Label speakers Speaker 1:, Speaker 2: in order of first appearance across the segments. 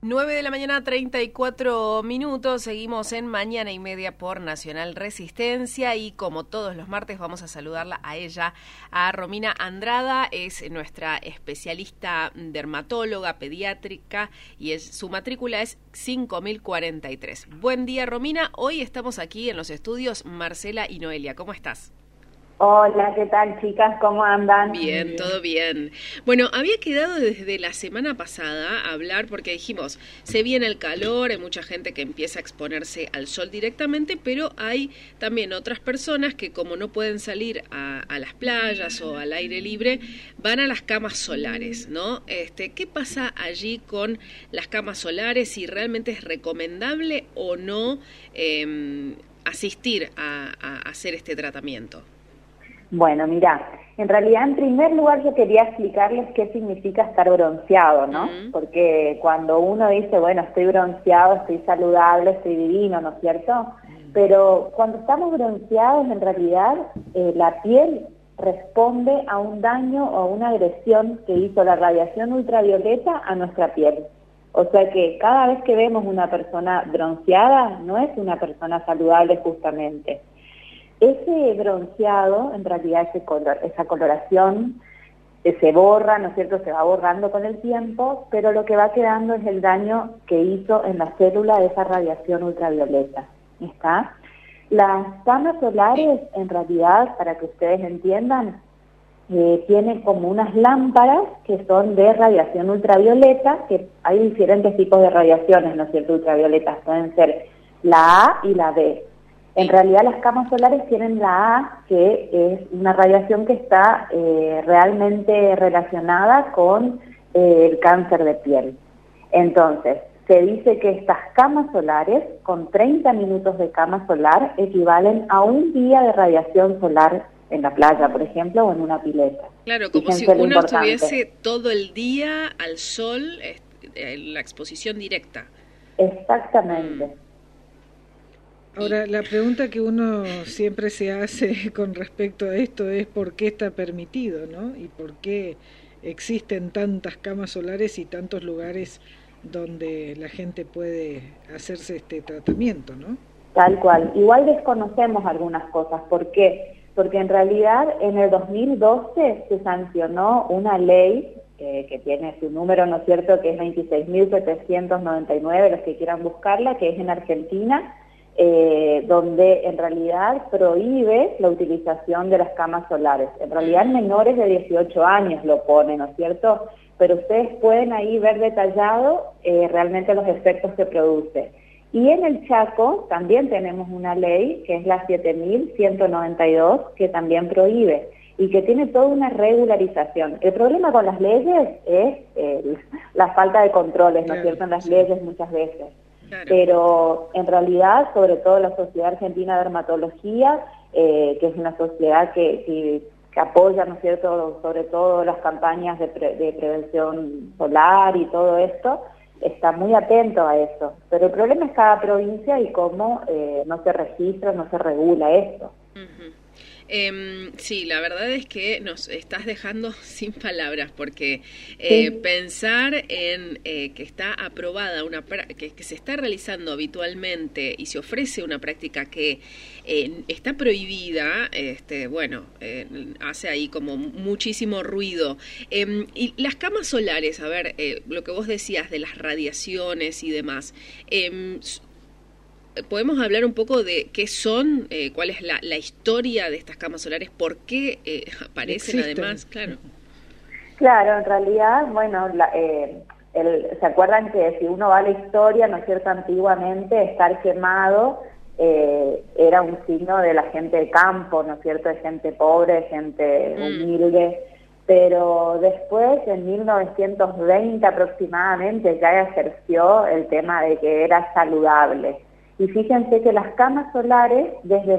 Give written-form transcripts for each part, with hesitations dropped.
Speaker 1: 9 de la mañana, 34 minutos. Seguimos en Mañana y Media por Nacional Resistencia y como todos los martes vamos a saludarla a ella, a Romina Andrada. Es nuestra especialista dermatóloga pediátrica y su matrícula es 5043. Buen día, Romina. Hoy estamos aquí en los estudios Marcela y Noelia. ¿Cómo estás?
Speaker 2: Hola, ¿qué tal, chicas? ¿Cómo andan?
Speaker 1: Bien, todo bien. Bueno, había quedado desde la semana pasada a hablar porque dijimos, se viene el calor, hay mucha gente que empieza a exponerse al sol directamente, pero hay también otras personas que como no pueden salir a las playas o al aire libre, van a las camas solares, ¿no? ¿Qué pasa allí con las camas solares? Si realmente es recomendable o no asistir a hacer este tratamiento.
Speaker 2: Bueno, mira, en realidad en primer lugar yo quería explicarles qué significa estar bronceado, ¿no? Porque cuando uno dice, bueno, estoy bronceado, estoy saludable, estoy divino, ¿no es cierto? Pero cuando estamos bronceados, en realidad la piel responde a un daño o a una agresión que hizo la radiación ultravioleta a nuestra piel. O sea que cada vez que vemos una persona bronceada, no es una persona saludable justamente. Ese bronceado, en realidad esa coloración se borra, ¿no es cierto?, se va borrando con el tiempo, pero lo que va quedando es el daño que hizo en la célula de esa radiación ultravioleta. ¿Está? Las camas solares, en realidad, para que ustedes entiendan, tienen como unas lámparas que son de radiación ultravioleta, que hay diferentes tipos de radiaciones, ¿no es cierto?, ultravioletas, pueden ser la A y la B. En realidad las camas solares tienen la A, que es una radiación que está realmente relacionada con el cáncer de piel. Entonces, se dice que estas camas solares, con 30 minutos de cama solar, equivalen a un día de radiación solar en la playa, por ejemplo, o en una pileta.
Speaker 1: Claro, como si uno estuviese todo el día al sol, en la exposición directa.
Speaker 2: Exactamente.
Speaker 3: Ahora, la pregunta que uno siempre se hace con respecto a esto es por qué está permitido, ¿no? Y por qué existen tantas camas solares y tantos lugares donde la gente puede hacerse este tratamiento, ¿no?
Speaker 2: Tal cual. Igual desconocemos algunas cosas. ¿Por qué? Porque en realidad en el 2012 se sancionó una ley que tiene su número, ¿no es cierto?, que es 26.799, los que quieran buscarla, que es en Argentina, donde en realidad prohíbe la utilización de las camas solares. En realidad menores de 18 años lo pone, ¿no es cierto? Pero ustedes pueden ahí ver detallado realmente los efectos que produce. Y en el Chaco también tenemos una ley, que es la 7.192, que también prohíbe y que tiene toda una regularización. El problema con las leyes es la falta de controles, ¿no es cierto?, en las leyes muchas veces. Claro. Pero en realidad, sobre todo la Sociedad Argentina de Dermatología, que es una sociedad que apoya, ¿no es cierto?, sobre todo las campañas de prevención solar y todo esto, está muy atento a eso. Pero el problema es cada provincia y cómo no se registra, no se regula esto.
Speaker 1: Sí, la verdad es que nos estás dejando sin palabras porque pensar en que está aprobada que se está realizando habitualmente y se ofrece una práctica que está prohibida, hace ahí como muchísimo ruido. Y las camas solares, a ver, lo que vos decías de las radiaciones y demás, ¿podemos hablar un poco de qué son, cuál es la historia de estas camas solares, por qué aparecen además?
Speaker 2: Claro, en realidad, bueno, ¿se acuerdan que si uno va a la historia, ¿no es cierto?, antiguamente estar quemado era un signo de la gente de campo, ¿no es cierto?, de gente pobre, de gente humilde, pero después, en 1920 aproximadamente, ya ejerció el tema de que era saludable. Y fíjense que las camas solares, desde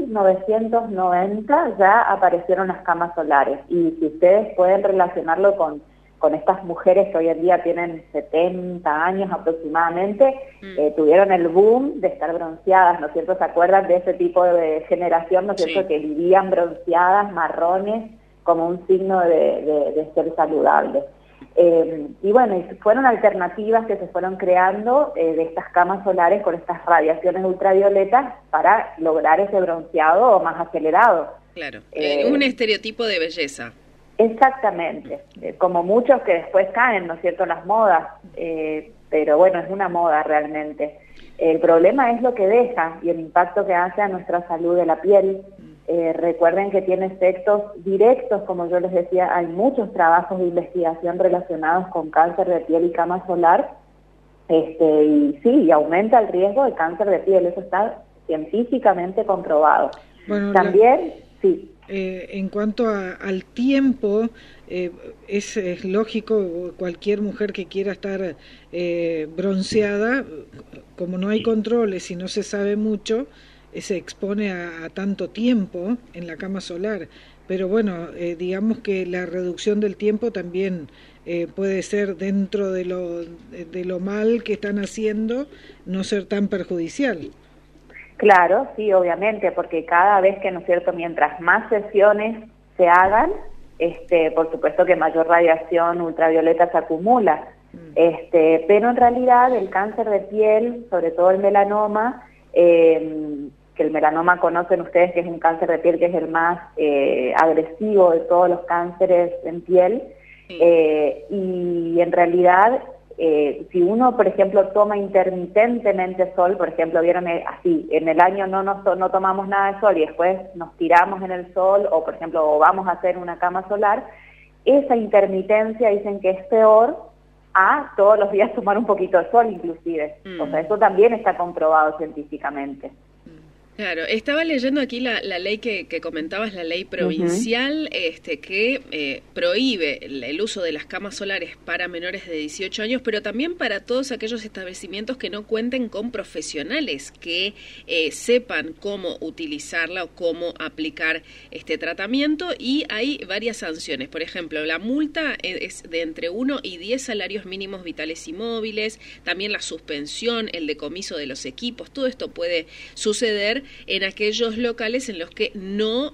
Speaker 2: 1990 ya aparecieron las camas solares. Y si ustedes pueden relacionarlo con estas mujeres que hoy en día tienen 70 años aproximadamente, tuvieron el boom de estar bronceadas, ¿no es cierto? ¿Se acuerdan de ese tipo de generación, ¿no es cierto?, que vivían bronceadas, marrones, como un signo de ser saludables. Y bueno, y fueron alternativas que se fueron creando de estas camas solares con estas radiaciones ultravioletas para lograr ese bronceado más acelerado.
Speaker 1: Claro, un estereotipo de belleza.
Speaker 2: Exactamente, como muchos que después caen, ¿no es cierto?, las modas, pero bueno, es una moda realmente. El problema es lo que deja y el impacto que hace a nuestra salud de la piel. Recuerden que tiene efectos directos, como yo les decía, hay muchos trabajos de investigación relacionados con cáncer de piel y cama solar, y sí, aumenta el riesgo de cáncer de piel, eso está científicamente comprobado.
Speaker 3: Bueno,
Speaker 2: también, sí.
Speaker 3: En cuanto al tiempo, es lógico, cualquier mujer que quiera estar bronceada, como no hay controles y no se sabe mucho, se expone a tanto tiempo en la cama solar. Pero bueno, digamos que la reducción del tiempo también puede ser, dentro de lo mal que están haciendo, no ser tan perjudicial.
Speaker 2: Claro, sí, obviamente, porque cada vez que, ¿no es cierto?, mientras más sesiones se hagan, por supuesto que mayor radiación ultravioleta se acumula. Pero en realidad el cáncer de piel, sobre todo el melanoma, que el melanoma conocen ustedes que es un cáncer de piel que es el más agresivo de todos los cánceres en piel, y en realidad si uno, por ejemplo, toma intermitentemente sol, por ejemplo, vieron así, en el año no tomamos nada de sol y después nos tiramos en el sol, o por ejemplo, vamos a hacer una cama solar, esa intermitencia dicen que es peor a todos los días tomar un poquito de sol inclusive. O sea, eso también está comprobado científicamente.
Speaker 1: Claro, estaba leyendo aquí la ley que comentabas, la ley provincial, que prohíbe el uso de las camas solares para menores de 18 años, pero también para todos aquellos establecimientos que no cuenten con profesionales que sepan cómo utilizarla o cómo aplicar este tratamiento, y hay varias sanciones. Por ejemplo, la multa es de entre 1 y 10 salarios mínimos vitales y móviles, también la suspensión, el decomiso de los equipos, todo esto puede suceder en aquellos locales en los que no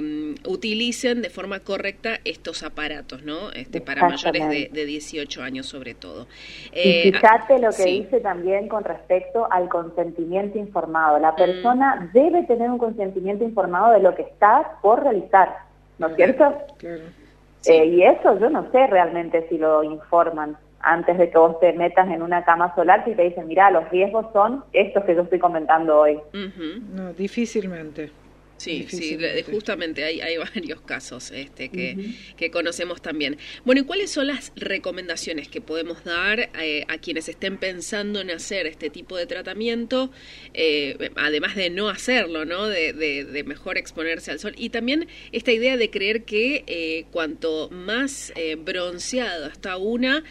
Speaker 1: utilicen de forma correcta estos aparatos, ¿no? Para mayores de 18 años sobre todo.
Speaker 2: Y fíjate lo que dice también con respecto al consentimiento informado. La persona debe tener un consentimiento informado de lo que está por realizar, ¿no es cierto? Claro. Sí. Y eso yo no sé realmente si lo informan antes de que vos te metas en una cama solar, si te dicen, mirá, los riesgos son estos que yo estoy comentando hoy.
Speaker 3: No, difícilmente.
Speaker 1: Sí, justamente hay varios casos que conocemos también. Bueno, ¿y cuáles son las recomendaciones que podemos dar a quienes estén pensando en hacer este tipo de tratamiento, además de no hacerlo, ¿no? De mejor exponerse al sol? Y también esta idea de creer que cuanto más bronceado está una,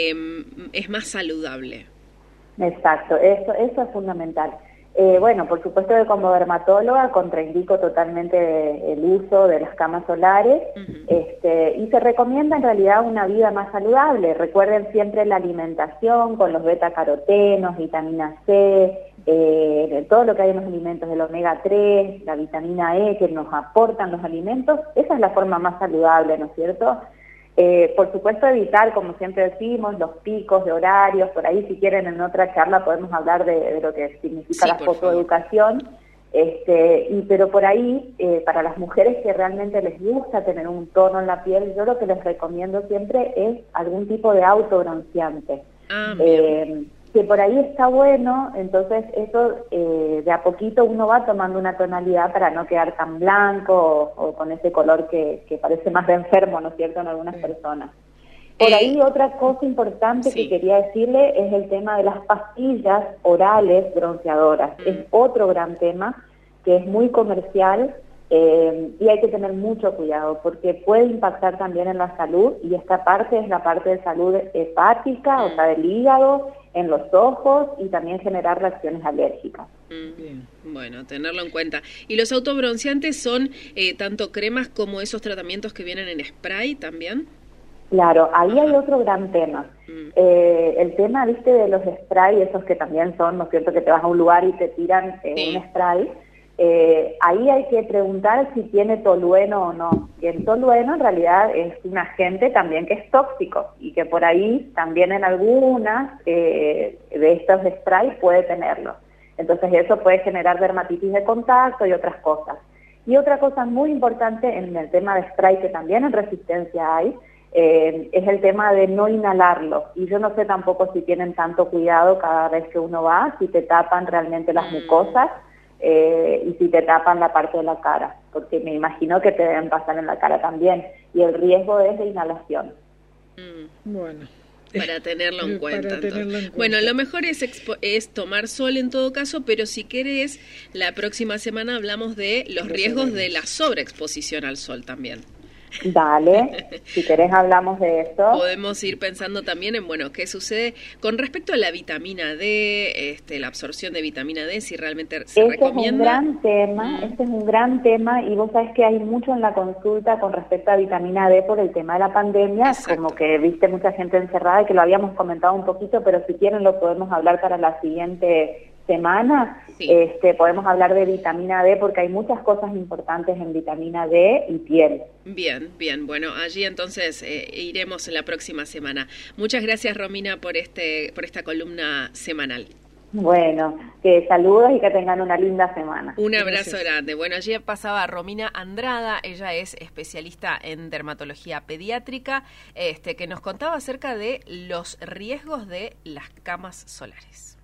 Speaker 1: es más saludable.
Speaker 2: Exacto, eso es fundamental. Bueno, por supuesto que como dermatóloga contraindico totalmente el uso de las camas solares, y se recomienda en realidad una vida más saludable. Recuerden siempre la alimentación con los betacarotenos, vitamina C, todo lo que hay en los alimentos, el omega 3, la vitamina E que nos aportan los alimentos, esa es la forma más saludable, ¿no es cierto? Por supuesto evitar, como siempre decimos, los picos de horarios. Por ahí, si quieren, en otra charla podemos hablar de lo que significa la fotoeducación. Pero por ahí, para las mujeres que realmente les gusta tener un tono en la piel, yo lo que les recomiendo siempre es algún tipo de autobronceante. Que por ahí está bueno, entonces eso de a poquito uno va tomando una tonalidad para no quedar tan blanco o con ese color que parece más de enfermo, ¿no es cierto?, en algunas personas. Por ahí otra cosa importante que quería decirle es el tema de las pastillas orales bronceadoras. Es otro gran tema que es muy comercial y hay que tener mucho cuidado porque puede impactar también en la salud, y esta parte es la parte de salud hepática, o sea, del hígado, en los ojos, y también generar reacciones alérgicas.
Speaker 1: Bueno, tenerlo en cuenta. ¿Y los autobronceantes son tanto cremas como esos tratamientos que vienen en spray también?
Speaker 2: Claro, ahí hay otro gran tema. El tema, viste, de los spray, esos que también son, ¿no es cierto?, que te vas a un lugar y te tiran un spray. Ahí hay que preguntar si tiene tolueno o no. Y el tolueno en realidad es un agente también que es tóxico y que por ahí también en algunas de estos sprays puede tenerlo. Entonces eso puede generar dermatitis de contacto y otras cosas. Y otra cosa muy importante en el tema de spray, que también en Resistencia hay, es el tema de no inhalarlo. Y yo no sé tampoco si tienen tanto cuidado cada vez que uno va, si te tapan realmente las mucosas y si te tapan la parte de la cara, porque me imagino que te deben pasar en la cara también. Y el riesgo es de inhalación.
Speaker 3: Bueno.
Speaker 1: Para tenerlo en cuenta.
Speaker 3: Cuenta.
Speaker 1: Bueno, lo mejor es tomar sol en todo caso, pero si querés, la próxima semana hablamos de los riesgos de la sobreexposición al sol también.
Speaker 2: Dale, si querés hablamos de eso.
Speaker 1: Podemos ir pensando también en, bueno, qué sucede con respecto a la vitamina D, la absorción de vitamina D, si realmente se recomienda.
Speaker 2: Este es un gran tema y vos sabés que hay mucho en la consulta con respecto a vitamina D por el tema de la pandemia. Exacto. Como que viste mucha gente encerrada y que lo habíamos comentado un poquito, pero si quieren lo podemos hablar para la siguiente semana. Sí. Podemos hablar de vitamina D porque hay muchas cosas importantes en vitamina D y piel.
Speaker 1: Bien. Bueno, allí entonces iremos en la próxima semana. Muchas gracias, Romina, por esta columna semanal.
Speaker 2: Bueno, saludos y que tengan una linda semana.
Speaker 1: Un abrazo grande. Bueno, allí pasaba Romina Andrada, ella es especialista en dermatología pediátrica, que nos contaba acerca de los riesgos de las camas solares.